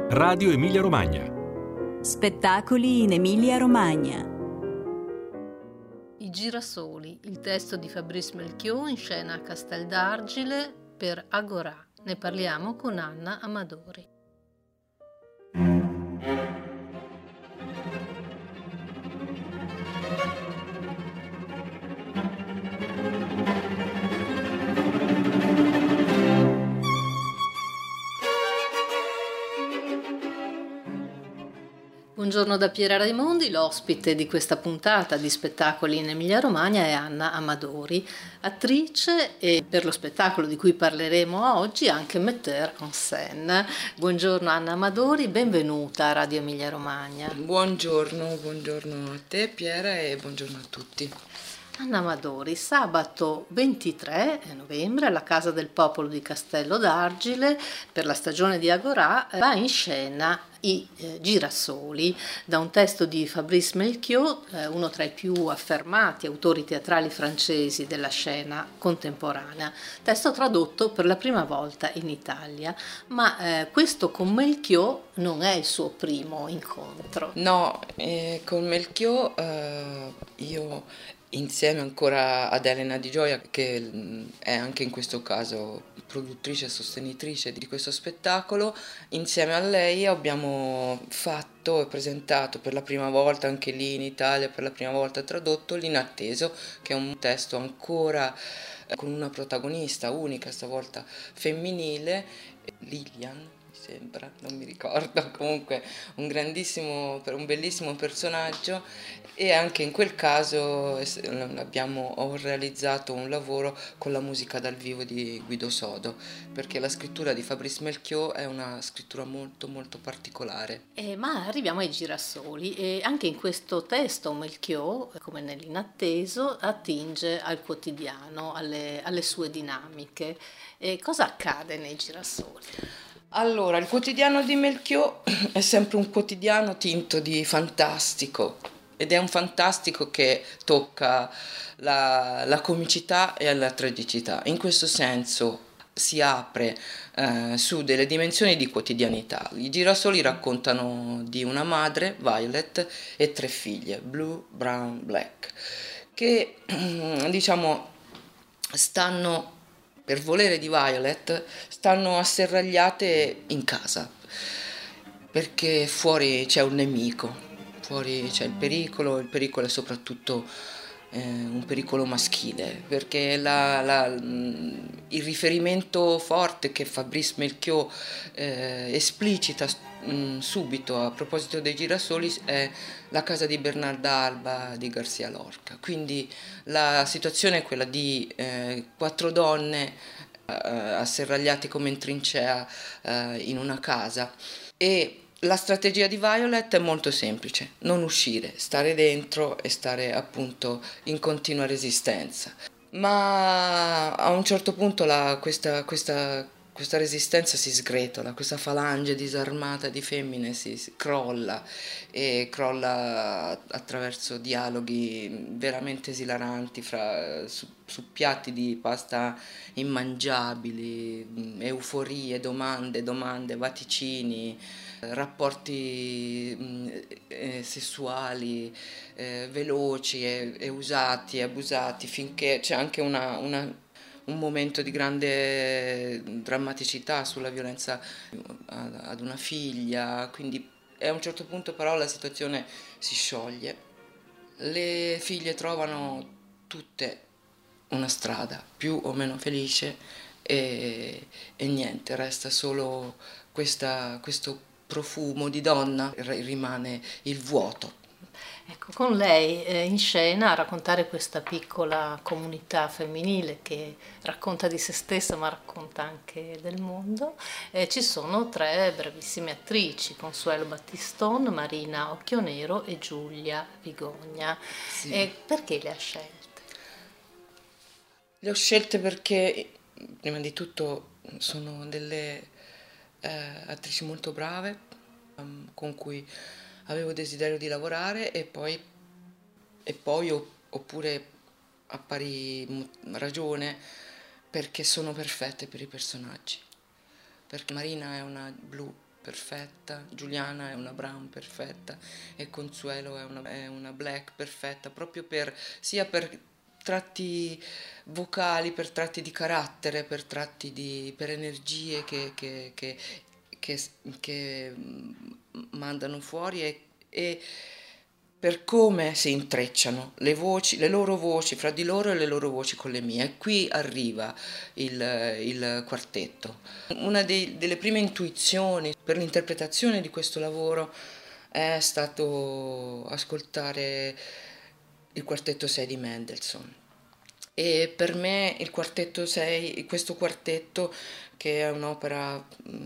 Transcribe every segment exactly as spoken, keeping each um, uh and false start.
Radio Emilia Romagna. Spettacoli in Emilia Romagna. I girasoli, il testo di Fabrice Melchior in scena a Castel d'Argile per Agorà. Ne parliamo con Anna Amadori. Buongiorno da Piera Raimondi, l'ospite di questa puntata di Spettacoli in Emilia Romagna è Anna Amadori, attrice e per lo spettacolo di cui parleremo oggi anche metteur en scène. Buongiorno Anna Amadori, benvenuta a Radio Emilia Romagna. Buongiorno, buongiorno a te Piera e buongiorno a tutti. Anna Amadori, sabato ventitré novembre alla Casa del Popolo di Castello d'Argile per la stagione di Agorà va in scena I eh, girasoli, da un testo di Fabrice Melchior, eh, uno tra i più affermati autori teatrali francesi della scena contemporanea, testo tradotto per la prima volta in Italia, ma eh, questo con Melchior non è il suo primo incontro. No, eh, con Melchior eh, io insieme ancora ad Elena Di Gioia, che è anche in questo caso produttrice e sostenitrice di questo spettacolo, insieme a lei abbiamo fatto e presentato per la prima volta anche lì in Italia, per la prima volta tradotto, L'Inatteso, che è un testo ancora con una protagonista unica, stavolta femminile, Lilian. Sembra, non mi ricordo, comunque un grandissimo, un bellissimo personaggio, e anche in quel caso abbiamo, ho realizzato un lavoro con la musica dal vivo di Guido Sodo, perché la scrittura di Fabrice Melchior è una scrittura molto molto particolare. Eh, ma arriviamo ai girasoli e anche in questo testo Melchior, come nell'Inatteso, attinge al quotidiano, alle, alle sue dinamiche. E cosa accade nei girasoli? Allora, il quotidiano di Melchior è sempre un quotidiano tinto di fantastico, ed è un fantastico che tocca la, la comicità e la tragicità. In questo senso si apre eh, su delle dimensioni di quotidianità. I girasoli raccontano di una madre, Violet, e tre figlie, Blue, Brown, Black, che diciamo stanno, per volere di Violet, stanno asserragliate in casa, perché fuori c'è un nemico, fuori c'è il pericolo, il pericolo è soprattutto eh, un pericolo maschile, perché la, la, il riferimento forte che Fabrice Melchior eh, esplicita mh, subito a proposito dei girasoli è la casa di Bernarda Alba di García Lorca. Quindi la situazione è quella di eh, quattro donne eh, asserragliate come in trincea eh, in una casa, e la strategia di Violet è molto semplice: non uscire, stare dentro e stare appunto in continua resistenza. Ma a un certo punto la, questa, questa, questa resistenza si sgretola, questa falange disarmata di femmine si, si crolla, e crolla attraverso dialoghi veramente esilaranti fra, su, su piatti di pasta immangiabili, euforie, domande, domande, vaticini, rapporti eh, sessuali eh, veloci e, e usati e abusati, finché c'è anche una, una, un momento di grande drammaticità sulla violenza ad una figlia. Quindi a un certo punto però la situazione si scioglie, le figlie trovano tutte una strada più o meno felice, e, e niente, resta solo questa, questo profumo di donna, rimane il vuoto. Ecco, con lei eh, in scena a raccontare questa piccola comunità femminile che racconta di se stessa ma racconta anche del mondo, eh, ci sono tre bravissime attrici: Consuelo Battiston, Marina Occhionero e Giulia Vigogna. Sì. E perché le ha scelte? Le ho scelte perché prima di tutto sono delle Eh, attrici molto brave, um, con cui avevo desiderio di lavorare, e poi, e poi opp- oppure a pari ragione perché sono perfette per i personaggi, perché Marina è una blu perfetta, Giuliana è una brown perfetta e Consuelo è una, è una black perfetta, proprio per sia per tratti vocali, per tratti di carattere, per tratti di per energie che, che, che, che, che mandano fuori e, e per come si intrecciano le voci, le loro voci fra di loro e le loro voci con le mie. E qui arriva il, il quartetto. Una dei, delle prime intuizioni per l'interpretazione di questo lavoro è stato ascoltare il quartetto sei di Mendelssohn. E per me il quartetto sei, questo quartetto, che è un'opera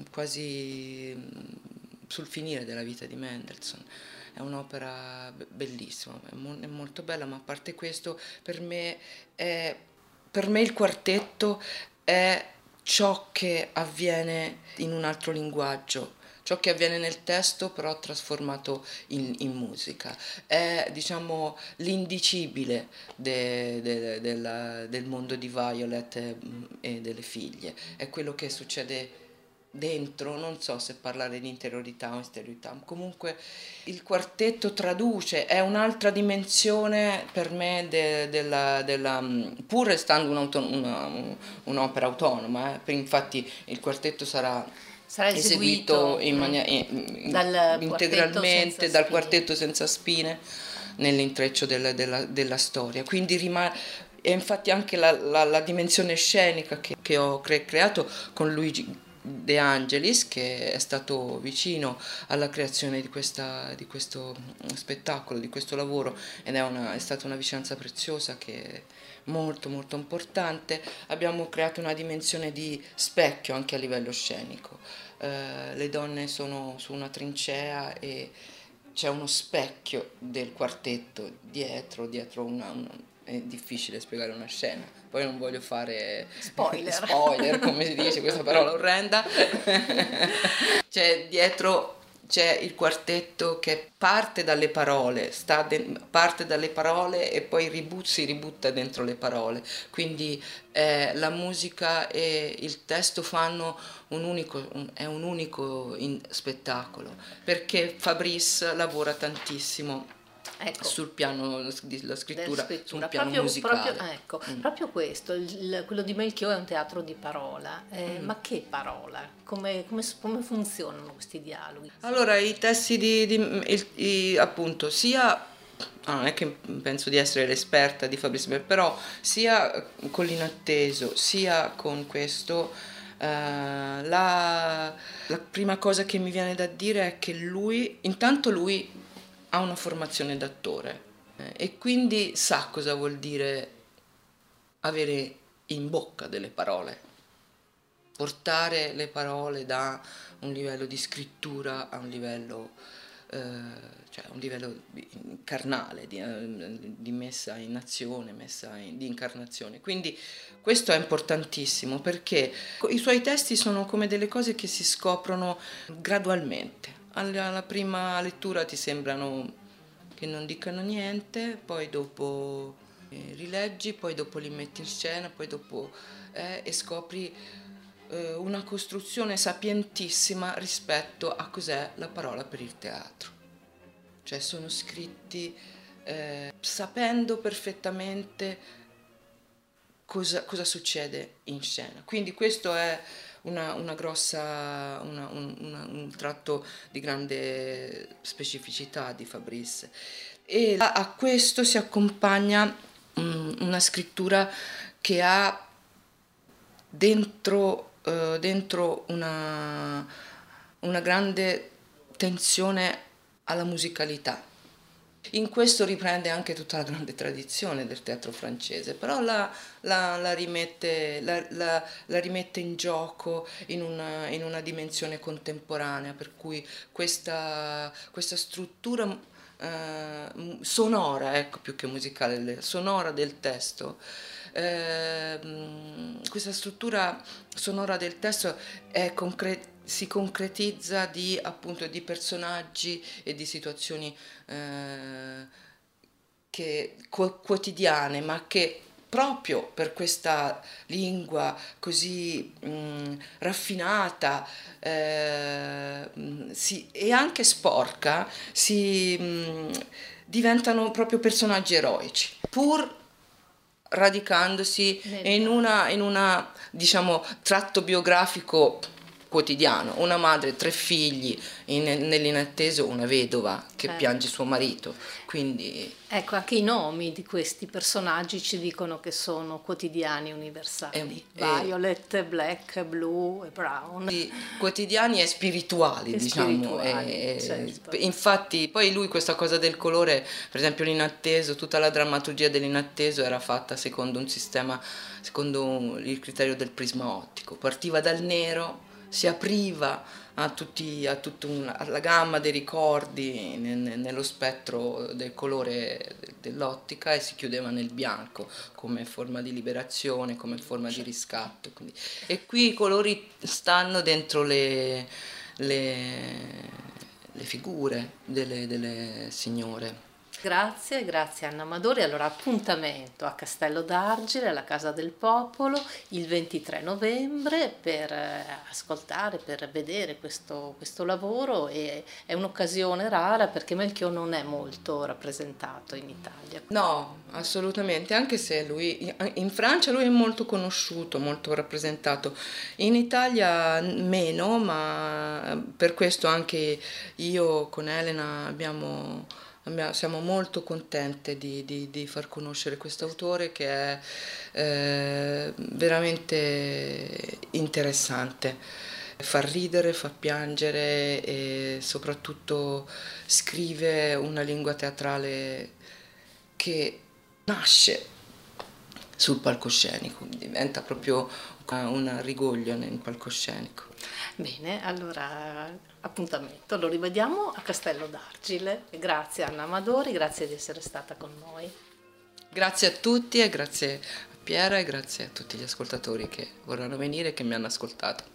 quasi sul finire della vita di Mendelssohn, è un'opera bellissima, è, mo- è molto bella, ma a parte questo, per me, è, per me il quartetto è ciò che avviene in un altro linguaggio, ciò che avviene nel testo però trasformato in, in musica. È, diciamo, l'indicibile de, de, de, del mondo di Violet e, e delle figlie. È quello che succede dentro, non so se parlare di interiorità o esteriorità, comunque il quartetto traduce, è un'altra dimensione per me de, della, della, pur restando una, un'opera autonoma, eh. Infatti il quartetto sarà Sarà eseguito, eseguito in mania- in, dal integralmente quartetto dal quartetto senza spine nell'intreccio della, della, della storia, quindi rimane. E infatti anche la, la, la dimensione scenica che, che ho cre- creato con Luigi De Angelis, che è stato vicino alla creazione di, questa, di questo spettacolo, di questo lavoro, ed è, una, è stata una vicinanza preziosa che è molto molto importante. Abbiamo creato una dimensione di specchio anche a livello scenico. Uh, le donne sono su una trincea e c'è uno specchio del quartetto dietro, dietro una, una è difficile spiegare una scena, poi non voglio fare spoiler, spoiler come si dice, questa parola orrenda. C'è dietro c'è il quartetto che parte dalle parole, sta de- parte dalle parole e poi ribut- si ributta dentro le parole, quindi eh, la musica e il testo fanno un unico, un, è un unico in spettacolo, perché Fabrice lavora tantissimo. Ecco, sul piano della scrittura, scrittura. Su un piano proprio, musicale. Proprio, ecco, mm. proprio questo, il, quello di Melchior è un teatro di parola, eh, mm. ma che parola? Come, come, come funzionano questi dialoghi? Allora, i testi di, di il, i, appunto, sia ah, non è che penso di essere l'esperta di Fabrice, però sia con l'inatteso, sia con questo, eh, la, la prima cosa che mi viene da dire è che lui, intanto lui ha una formazione d'attore eh, e quindi sa cosa vuol dire avere in bocca delle parole, portare le parole da un livello di scrittura a un livello, eh, cioè un livello carnale, di, di messa in azione, messa in, di incarnazione. Quindi questo è importantissimo perché i suoi testi sono come delle cose che si scoprono gradualmente. Alla prima lettura ti sembrano che non dicano niente, poi dopo eh, rileggi, poi dopo li metti in scena, poi dopo eh, e scopri eh, una costruzione sapientissima rispetto a cos'è la parola per il teatro. Cioè sono scritti eh, sapendo perfettamente cosa, cosa succede in scena. Quindi questo è Una, una grossa, una, un, una, un tratto di grande specificità di Fabrice. E a, a questo si accompagna um, una scrittura che ha dentro, uh, dentro una, una grande tensione alla musicalità. In questo riprende anche tutta la grande tradizione del teatro francese, però la, la, la, rimette, la, la, la rimette in gioco in una, in una dimensione contemporanea, per cui questa, questa struttura eh, sonora, ecco, più che musicale, sonora del testo, eh, questa struttura sonora del testo è concreta, si concretizza di, appunto, di personaggi e di situazioni eh, che, quotidiane, ma che proprio per questa lingua così mh, raffinata eh, si, e anche sporca, si, mh, diventano proprio personaggi eroici, pur radicandosi in una, in una, diciamo, tratto biografico quotidiano, una madre, tre figli, in, nell'inatteso una vedova che certo. piange suo marito, quindi... Ecco, anche i nomi di questi personaggi ci dicono che sono quotidiani universali, e, e, Violet, Black, Blue e Brown. Quotidiani e spirituali, e diciamo, spirituali, e, certo. infatti poi lui questa cosa del colore, per esempio l'inatteso, tutta la drammaturgia dell'inatteso era fatta secondo un sistema, secondo il criterio del prisma ottico, partiva dal nero, si apriva a, tutti, a tutta una, alla gamma dei ricordi ne, ne, nello spettro del colore dell'ottica e si chiudeva nel bianco come forma di liberazione, come forma di riscatto. Quindi. E qui i colori stanno dentro le, le, le figure delle, delle signore. Grazie, grazie Anna Amadori. Allora appuntamento a Castello d'Argile, alla Casa del Popolo, il ventitré novembre per ascoltare, per vedere questo, questo lavoro, e è un'occasione rara perché Melchior non è molto rappresentato in Italia. No, assolutamente, anche se lui in Francia lui è molto conosciuto, molto rappresentato, in Italia meno, ma per questo anche io con Elena abbiamo... siamo molto contente di, di, di far conoscere questo autore che è eh, veramente interessante, fa ridere, fa piangere e soprattutto scrive una lingua teatrale che nasce sul palcoscenico, diventa proprio un rigoglio nel palcoscenico. Bene, allora appuntamento, lo rivediamo a Castello d'Argile. Grazie Anna Amadori, grazie di essere stata con noi. Grazie a tutti e grazie a Piera e grazie a tutti gli ascoltatori che vorranno venire e che mi hanno ascoltato.